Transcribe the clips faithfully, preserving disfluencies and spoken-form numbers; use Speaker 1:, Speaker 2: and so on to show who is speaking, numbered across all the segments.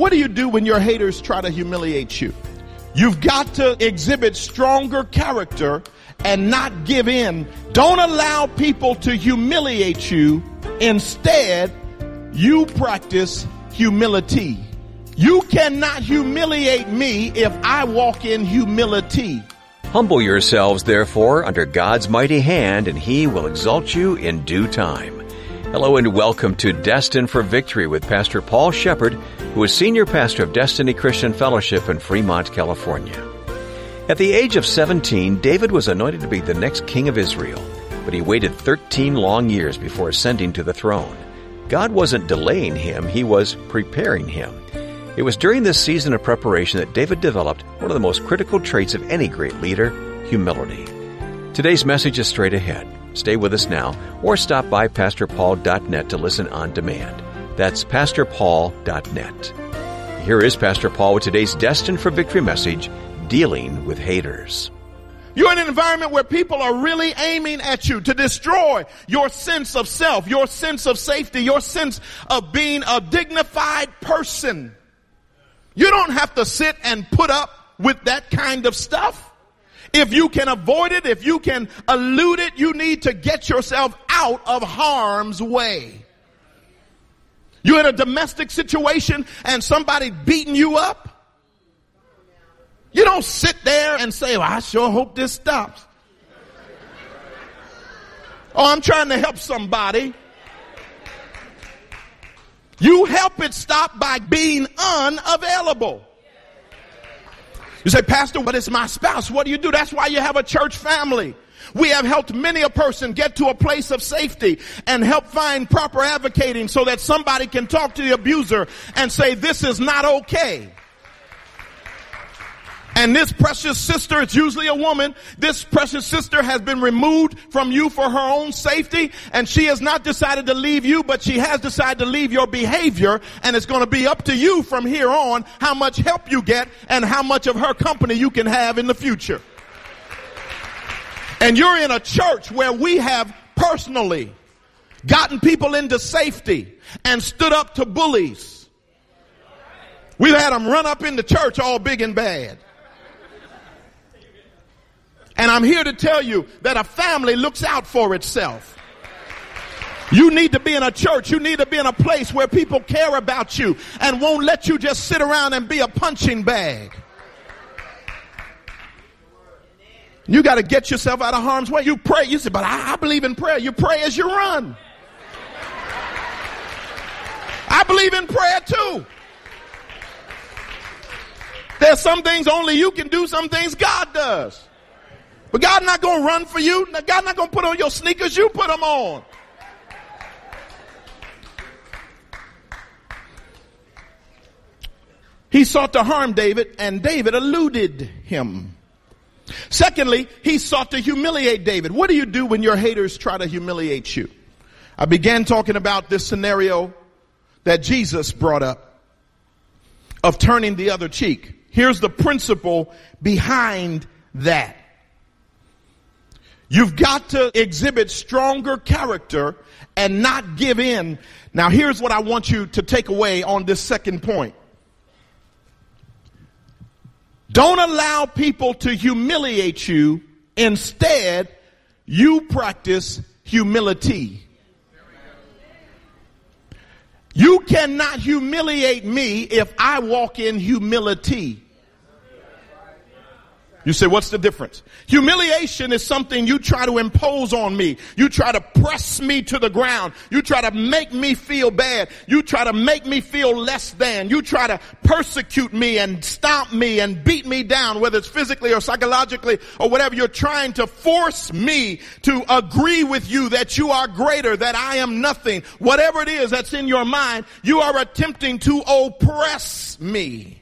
Speaker 1: what do you do when your haters try to humiliate you? You've got to exhibit stronger character and not give in. Don't allow people to humiliate you. Instead, you practice humility. You cannot humiliate me if I walk in humility.
Speaker 2: Humble yourselves, therefore, under God's mighty hand, and He will exalt you in due time. Hello and welcome to Destined for Victory with Pastor Paul Shepherd, who is Senior Pastor of Destiny Christian Fellowship in Fremont, California. At the age of seventeen, David was anointed to be the next king of Israel, but he waited thirteen long years before ascending to the throne. God wasn't delaying him, He was preparing him. It was during this season of preparation that David developed one of the most critical traits of any great leader, humility. Today's message is straight ahead. Stay with us now, or stop by pastor paul dot net to listen on demand. That's pastor paul dot net. Here is Pastor Paul with today's Destined for Victory message, Dealing with Haters.
Speaker 1: You're in an environment where people are really aiming at you to destroy your sense of self, your sense of safety, your sense of being a dignified person. You don't have to sit and put up with that kind of stuff. If you can avoid it, if you can elude it, you need to get yourself out of harm's way. You're in a domestic situation and somebody beating you up. You don't sit there and say, well, I sure hope this stops. Oh, I'm trying to help somebody. You help it stop by being unavailable. You say, Pastor, but it's my spouse. What do you do? That's why you have a church family. We have helped many a person get to a place of safety and help find proper advocating so that somebody can talk to the abuser and say, this is not okay. And this precious sister, it's usually a woman, this precious sister has been removed from you for her own safety, and she has not decided to leave you, but she has decided to leave your behavior, and it's going to be up to you from here on how much help you get and how much of her company you can have in the future. And you're in a church where we have personally gotten people into safety and stood up to bullies. We've had them run up in the church all big and bad. And I'm here to tell you that a family looks out for itself. You need to be in a church. You need to be in a place where people care about you and won't let you just sit around and be a punching bag. You got to get yourself out of harm's way. You pray. You say, but I, I believe in prayer. You pray as you run. I believe in prayer too. There's some things only you can do, some things God does. But God's not going to run for you. God's not going to put on your sneakers. You put them on. He sought to harm David, and David eluded him. Secondly, he sought to humiliate David. What do you do when your haters try to humiliate you? I began talking about this scenario that Jesus brought up of turning the other cheek. Here's the principle behind that. You've got to exhibit stronger character and not give in. Now, here's what I want you to take away on this second point. Don't allow people to humiliate you. Instead, you practice humility. You cannot humiliate me if I walk in humility. You say, what's the difference? Humiliation is something you try to impose on me. You try to press me to the ground. You try to make me feel bad. You try to make me feel less than. You try to persecute me and stomp me and beat me down, whether it's physically or psychologically or whatever. You're trying to force me to agree with you that you are greater, that I am nothing. Whatever it is that's in your mind, you are attempting to oppress me.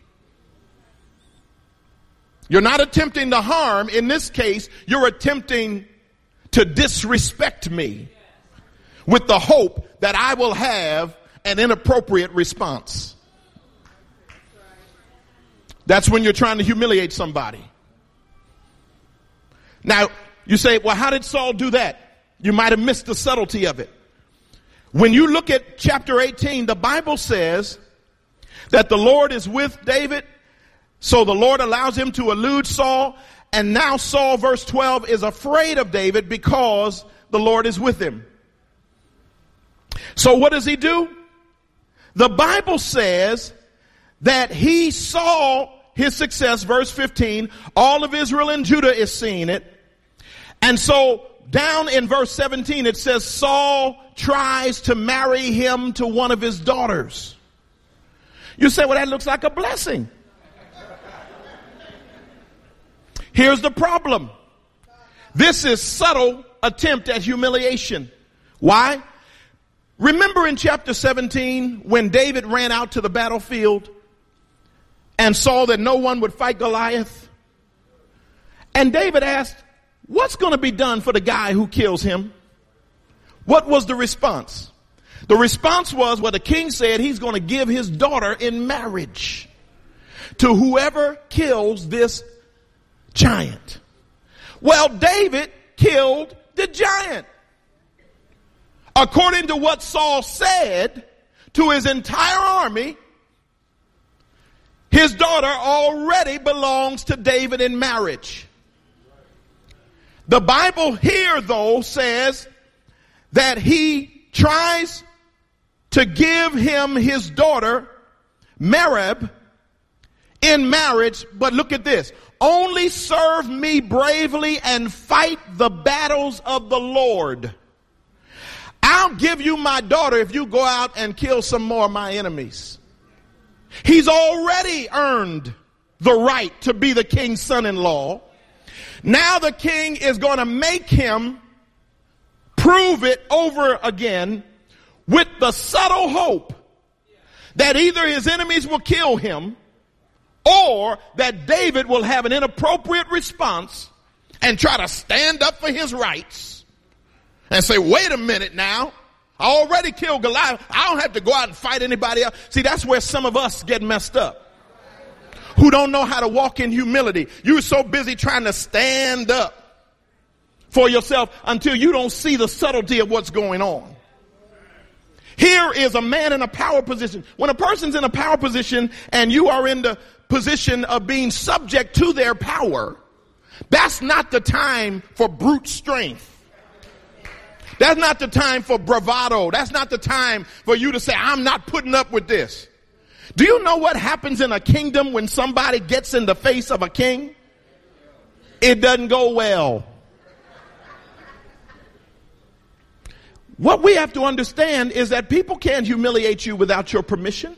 Speaker 1: You're not attempting to harm. In this case, you're attempting to disrespect me with the hope that I will have an inappropriate response. That's when you're trying to humiliate somebody. Now, you say, well, how did Saul do that? You might have missed the subtlety of it. When you look at chapter eighteen, the Bible says that the Lord is with David. So the Lord allows him to elude Saul. And now Saul, verse twelve, is afraid of David because the Lord is with him. So what does he do? The Bible says that he saw his success, verse fifteen. All of Israel and Judah is seeing it. And so down in verse seventeen, it says Saul tries to marry him to one of his daughters. You say, well, that looks like a blessing. Here's the problem. This is subtle attempt at humiliation. Why? Remember in chapter seventeen when David ran out to the battlefield and saw that no one would fight Goliath? And David asked, what's going to be done for the guy who kills him? What was the response? The response was, well, the king said he's going to give his daughter in marriage to whoever kills this giant. Well, David killed the giant. According to what Saul said to his entire army, his daughter already belongs to David in marriage. The Bible here, though, says that he tries to give him his daughter, Merab, in marriage. But look at this. Only serve me bravely and fight the battles of the Lord. I'll give you my daughter if you go out and kill some more of my enemies. He's already earned the right to be the king's son-in-law. Now the king is going to make him prove it over again with the subtle hope that either his enemies will kill him or that David will have an inappropriate response and try to stand up for his rights and say, wait a minute now, I already killed Goliath. I don't have to go out and fight anybody else. See, that's where some of us get messed up, who don't know how to walk in humility. You're so busy trying to stand up for yourself until you don't see the subtlety of what's going on. Here is a man in a power position. When a person's in a power position and you are in the position of being subject to their power, that's not the time for brute strength. That's not the time for bravado. That's not the time for you to say, I'm not putting up with this. Do you know what happens in a kingdom when somebody gets in the face of a king? It doesn't go well. What we have to understand is that people can't humiliate you without your permission.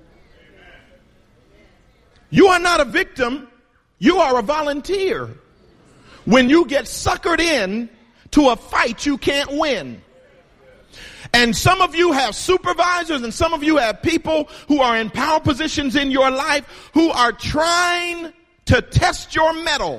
Speaker 1: You are not a victim. You are a volunteer. When you get suckered in to a fight you can't win. And some of you have supervisors and some of you have people who are in power positions in your life who are trying to test your mettle,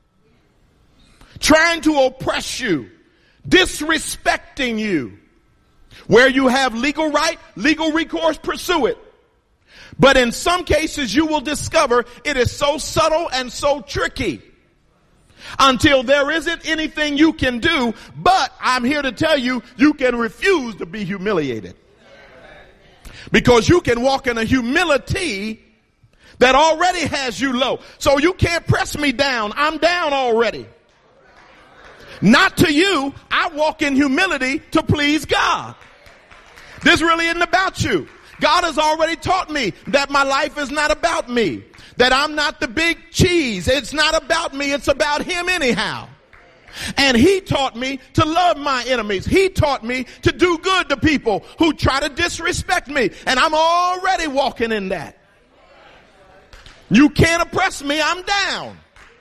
Speaker 1: trying to oppress you, disrespecting you. Where you have legal right, legal recourse, pursue it. But in some cases you will discover it is so subtle and so tricky until there isn't anything you can do. But I'm here to tell you, you can refuse to be humiliated. Because you can walk in a humility that already has you low. So you can't press me down. I'm down already. Not to you. I walk in humility to please God. This really isn't about you. God has already taught me that my life is not about me. That I'm not the big cheese. It's not about me. It's about him anyhow. And he taught me to love my enemies. He taught me to do good to people who try to disrespect me. And I'm already walking in that. You can't oppress me. I'm down.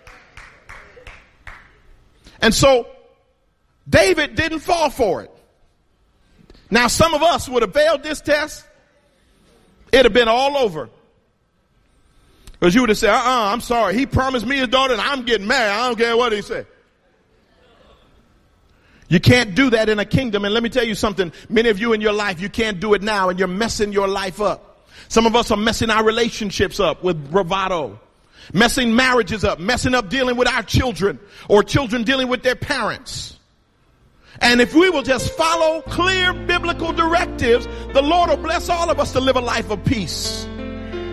Speaker 1: And so David didn't fall for it. Now, some of us would have failed this test. It'd have been all over. Because you would have said, uh-uh, I'm sorry. He promised me his daughter and I'm getting married. I don't care what he said. You can't do that in a kingdom. And let me tell you something. Many of you in your life, you can't do it now and you're messing your life up. Some of us are messing our relationships up with bravado. Messing marriages up. Messing up dealing with our children or children dealing with their parents. And if we will just follow clear biblical directives, the Lord will bless all of us to live a life of peace.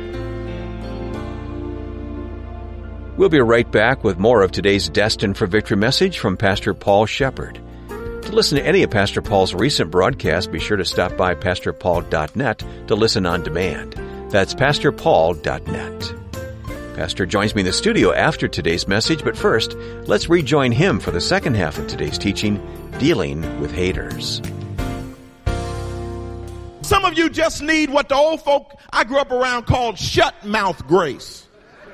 Speaker 2: We'll be right back with more of today's Destined for Victory message from Pastor Paul Shepard. To listen to any of Pastor Paul's recent broadcasts, be sure to stop by pastor paul dot net to listen on demand. That's pastor paul dot net. Pastor joins me in the studio after today's message, but first, let's rejoin him for the second half of today's teaching, Dealing with Haters.
Speaker 1: Some of you just need what the old folk I grew up around called shut mouth grace.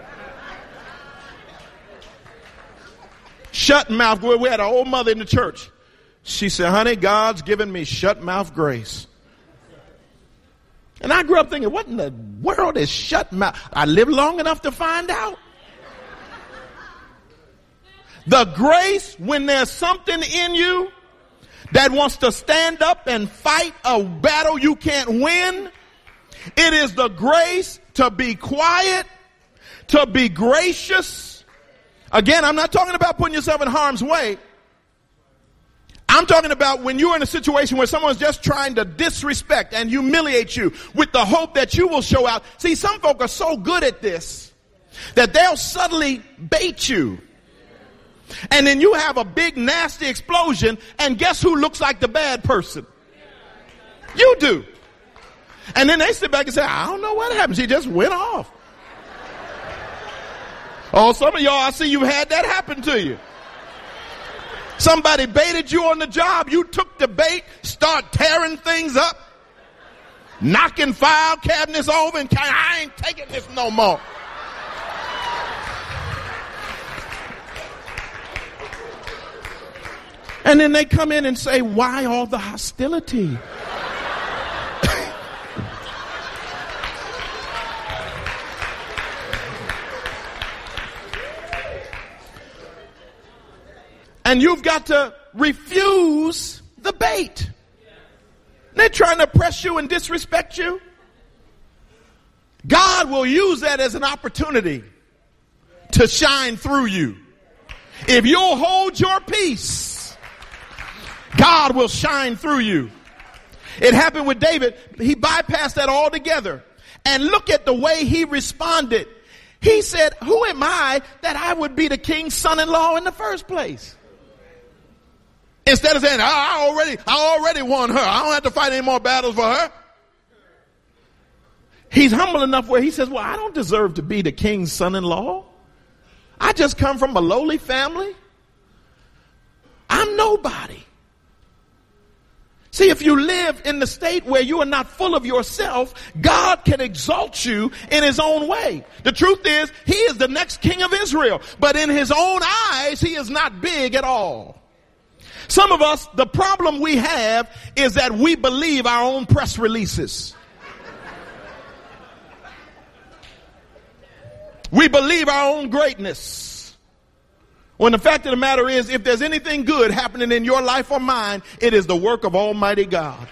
Speaker 1: Shut mouth grace. We had an old mother in the church. She said, honey, God's given me shut mouth grace. And I grew up thinking, what in the world is shut mouth? I lived long enough to find out. The grace when there's something in you that wants to stand up and fight a battle you can't win. It is the grace to be quiet, to be gracious. Again, I'm not talking about putting yourself in harm's way. I'm talking about when you're in a situation where someone's just trying to disrespect and humiliate you with the hope that you will show out. See, some folk are so good at this that they'll subtly bait you. And then you have a big nasty explosion, and guess who looks like the bad person? You do. And then they sit back and say, I don't know what happened. She just went off. Oh, some of y'all, I see you had that happen to you. Somebody baited you on the job. You took the bait, start tearing things up, knocking file cabinets over, and I ain't taking this no more. And then they come in and say, why all the hostility? And you've got to refuse the bait. They're trying to press you and disrespect you. God will use that as an opportunity to shine through you. If you'll hold your peace, God will shine through you. It happened with David. He bypassed that altogether. And look at the way he responded. He said, who am I that I would be the king's son-in-law in the first place? Instead of saying, I, I already, I already won her. I don't have to fight any more battles for her. He's humble enough where he says, well, I don't deserve to be the king's son-in-law. I just come from a lowly family. I'm nobody. See, if you live in the state where you are not full of yourself, God can exalt you in his own way. The truth is, he is the next king of Israel. But in his own eyes, he is not big at all. Some of us, the problem we have is that we believe our own press releases. We believe our own greatness. When the fact of the matter is, if there's anything good happening in your life or mine, it is the work of Almighty God.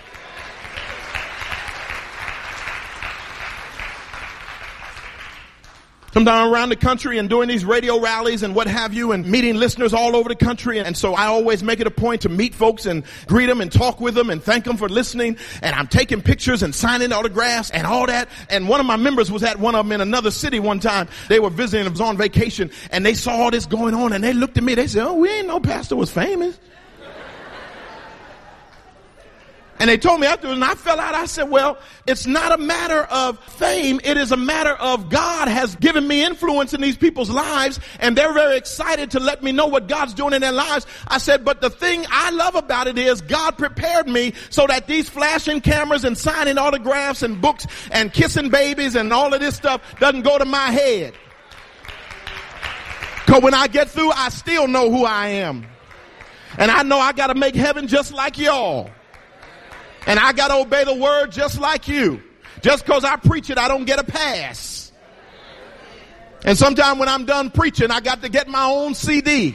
Speaker 1: Sometimes around the country and doing these radio rallies and what have you and meeting listeners all over the country. And so I always make it a point to meet folks and greet them and talk with them and thank them for listening. And I'm taking pictures and signing autographs and all that. And one of my members was at one of them in another city one time. They were visiting, it was on vacation, and they saw all this going on and they looked at me. They said, oh, we ain't know pastor was famous. And they told me afterwards, and I fell out. I said, well, it's not a matter of fame. It is a matter of God has given me influence in these people's lives, and they're very excited to let me know what God's doing in their lives. I said, but the thing I love about it is God prepared me so that these flashing cameras and signing autographs and books and kissing babies and all of this stuff doesn't go to my head. Because when I get through, I still know who I am. And I know I got to make heaven just like y'all. And I got to obey the word just like you. Just because I preach it, I don't get a pass. And sometime when I'm done preaching, I got to get my own C D.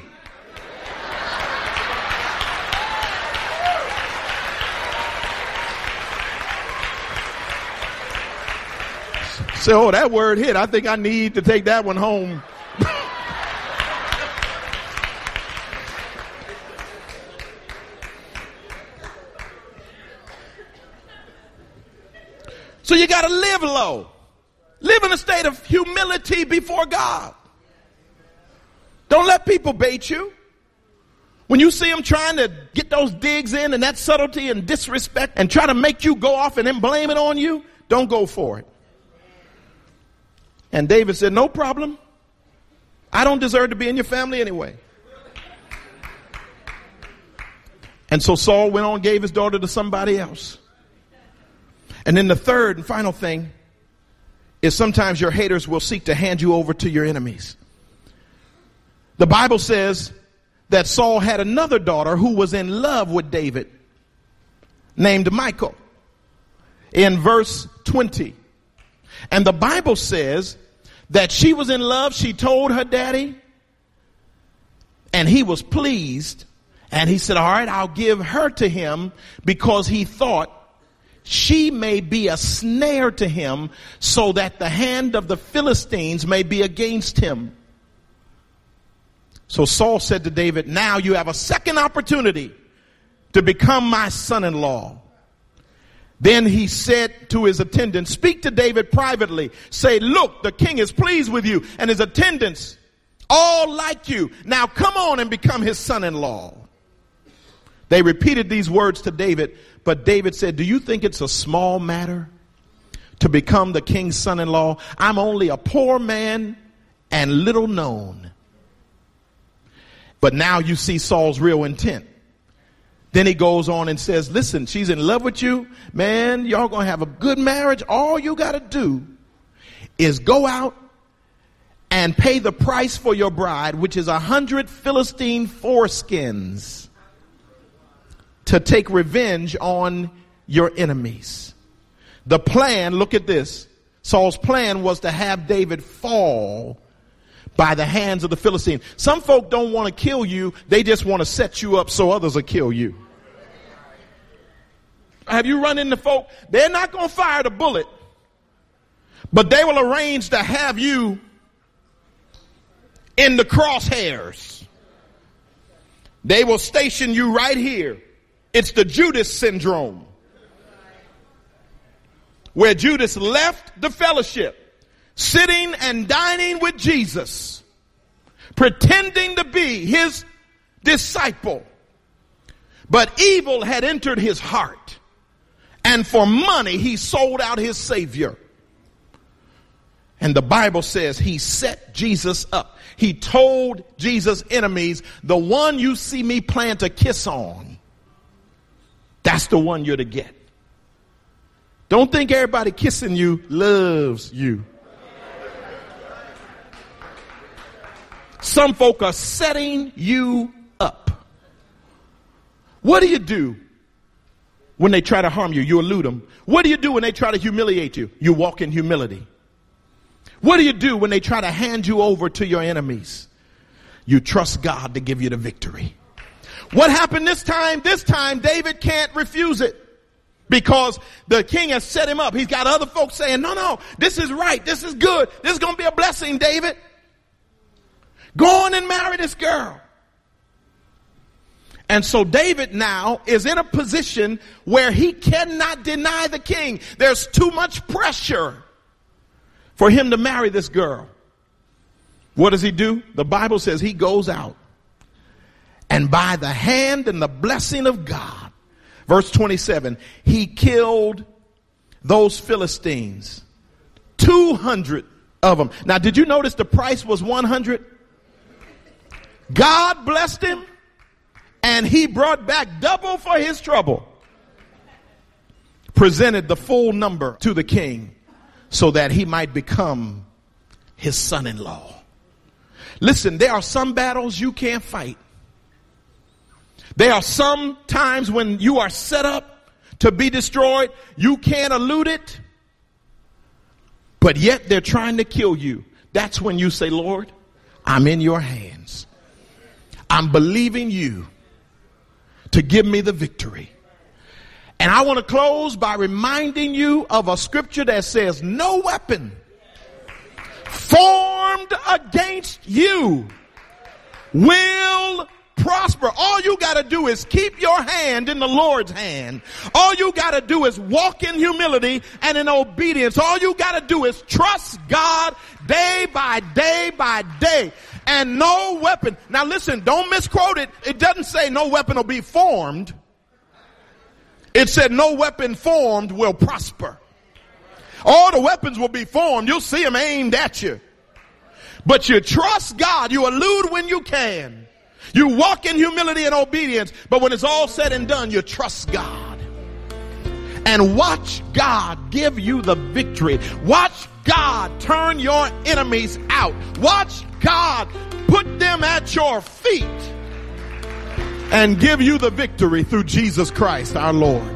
Speaker 1: So, oh, that word hit. I think I need to take that one home. So you got to live low. Live in a state of humility before God. Don't let people bait you. When you see them trying to get those digs in and that subtlety and disrespect and try to make you go off and then blame it on you, don't go for it. And David said, no problem. I don't deserve to be in your family anyway. And so Saul went on and gave his daughter to somebody else. And then the third and final thing is sometimes your haters will seek to hand you over to your enemies. The Bible says that Saul had another daughter who was in love with David named Michal in verse twenty. And the Bible says that she was in love. She told her daddy and he was pleased. And he said, all right, I'll give her to him because he thought she may be a snare to him so that the hand of the Philistines may be against him. So Saul said to David, now you have a second opportunity to become my son-in-law. Then he said to his attendants, speak to David privately. Say, look, the king is pleased with you and his attendants all like you. Now come on and become his son-in-law. They repeated these words to David, but David said, do you think it's a small matter to become the king's son-in-law? I'm only a poor man and little known. But now you see Saul's real intent. Then he goes on and says, listen, she's in love with you. Man, y'all gonna have a good marriage. All you gotta do is go out and pay the price for your bride, which is a hundred Philistine foreskins, to take revenge on your enemies. The plan, look at this. Saul's plan was to have David fall by the hands of the Philistines. Some folk don't want to kill you. They just want to set you up so others will kill you. Have you run into folk? They're not going to fire the bullet, but they will arrange to have you in the crosshairs. They will station you right here. It's the Judas syndrome, where Judas left the fellowship, sitting and dining with Jesus, pretending to be his disciple. But evil had entered his heart, and for money he sold out his Savior. And the Bible says he set Jesus up. He told Jesus' enemies, the one you see me plan to kiss on, that's the one you're to get. Don't think everybody kissing you loves you. Some folk are setting you up. What do you do when they try to harm you? You elude them. What do you do when they try to humiliate you? You walk in humility. What do you do when they try to hand you over to your enemies? You trust God to give you the victory. What happened this time? This time David can't refuse it because the king has set him up. He's got other folks saying, no, no, this is right. This is good. This is going to be a blessing, David. Go on and marry this girl. And so David now is in a position where he cannot deny the king. There's too much pressure for him to marry this girl. What does he do? The Bible says he goes out, and by the hand and the blessing of God, verse twenty-seven, he killed those Philistines, two hundred of them. Now, did you notice the price was one hundred? God blessed him, and he brought back double for his trouble. Presented the full number to the king so that he might become his son-in-law. Listen, there are some battles you can't fight. There are some times when you are set up to be destroyed. You can't elude it, but yet they're trying to kill you. That's when you say, Lord, I'm in your hands. I'm believing you to give me the victory. And I want to close by reminding you of a scripture that says, no weapon formed against you will prosper. All you got to do is keep your hand in the Lord's hand. All you got to do is walk in humility and in obedience. All you got to do is trust God day by day by day. And no weapon. Now listen, don't misquote it. It doesn't say no weapon will be formed. It said no weapon formed will prosper. All the weapons will be formed. You'll see them aimed at you. But you trust God. You elude when you can. You walk in humility and obedience. But when it's all said and done, you trust God. And watch God give you the victory. Watch God turn your enemies out. Watch God put them at your feet and give you the victory through Jesus Christ our Lord.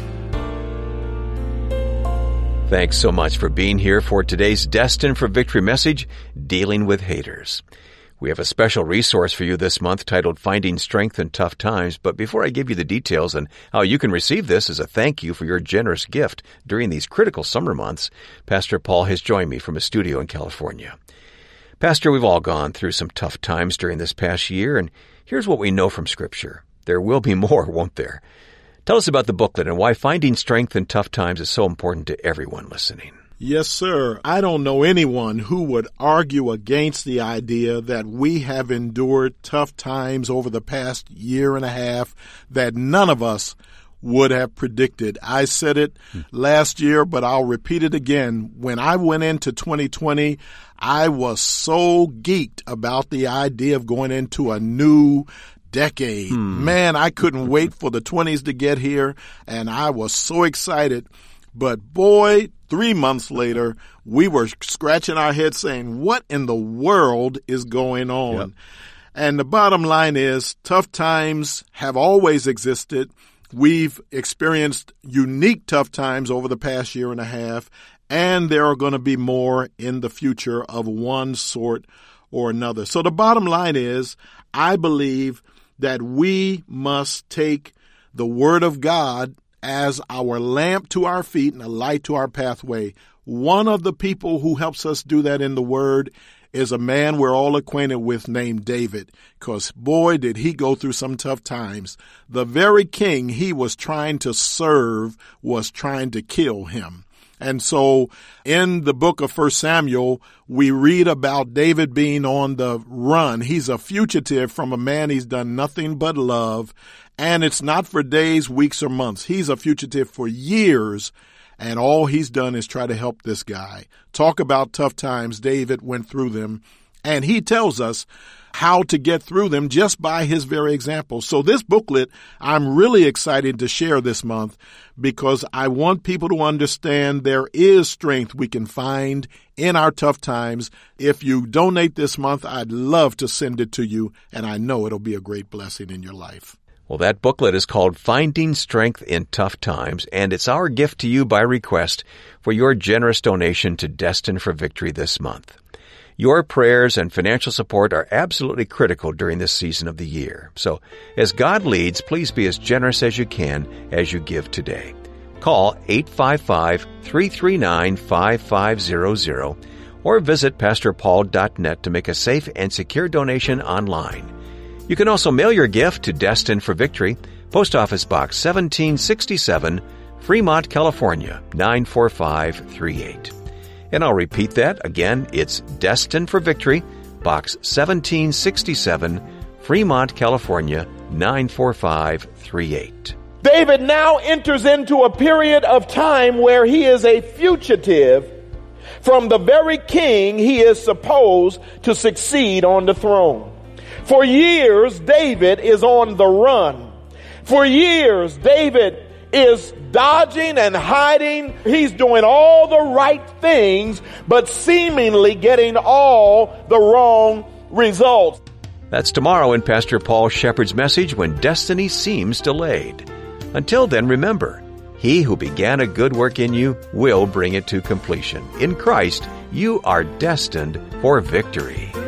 Speaker 2: Thanks so much for being here for today's Destined for Victory message, Dealing with Haters. We have a special resource for you this month titled Finding Strength in Tough Times, but before I give you the details on how you can receive this as a thank you for your generous gift during these critical summer months, Pastor Paul has joined me from a studio in California. Pastor, we've all gone through some tough times during this past year, and here's what we know from Scripture. There will be more, won't there? Tell us about the booklet and why finding strength in tough times is so important to everyone listening.
Speaker 3: Yes, sir. I don't know anyone who would argue against the idea that we have endured tough times over the past year and a half that none of us would have predicted. I said it hmm. last year, but I'll repeat it again. When I went into twenty twenty, I was so geeked about the idea of going into a new decade. Hmm. Man, I couldn't wait for the twenties to get here, and I was so excited. But boy, three months later, we were scratching our heads saying, what in the world is going on? Yep. And the bottom line is, tough times have always existed. We've experienced unique tough times over the past year and a half, and there are going to be more in the future of one sort or another. So the bottom line is, I believe that we must take the Word of God as our lamp to our feet and a light to our pathway. One of the people who helps us do that in the Word is a man we're all acquainted with named David, because boy, did he go through some tough times. The very king he was trying to serve was trying to kill him. And so in the book of First Samuel, we read about David being on the run. He's a fugitive from a man he's done nothing but love. And it's not for days, weeks, or months. He's a fugitive for years. And all he's done is try to help this guy. Talk about tough times. David went through them. And he tells us how to get through them just by his very example. So this booklet, I'm really excited to share this month because I want people to understand there is strength we can find in our tough times. If you donate this month, I'd love to send it to you, and I know it'll be a great blessing in your life.
Speaker 2: Well, that booklet is called Finding Strength in Tough Times, and it's our gift to you by request for your generous donation to Destined for Victory this month. Your prayers and financial support are absolutely critical during this season of the year. So, as God leads, please be as generous as you can as you give today. Call eight five five, three three nine, five five zero zero or visit pastor paul dot net to make a safe and secure donation online. You can also mail your gift to Destined for Victory, Post Office Box seventeen sixty-seven, Fremont, California, nine four five three eight. And I'll repeat that again. It's Destined for Victory, Box seventeen sixty-seven, Fremont, California, nine four five three eight.
Speaker 1: David now enters into a period of time where he is a fugitive from the very king he is supposed to succeed on the throne. For years, David is on the run. For years, David is dodging and hiding. He's doing all the right things, but seemingly getting all the wrong results.
Speaker 2: That's tomorrow in Pastor Paul Shepard's message, When Destiny Seems Delayed. Until then, remember, he who began a good work in you will bring it to completion. In Christ, you are destined for victory.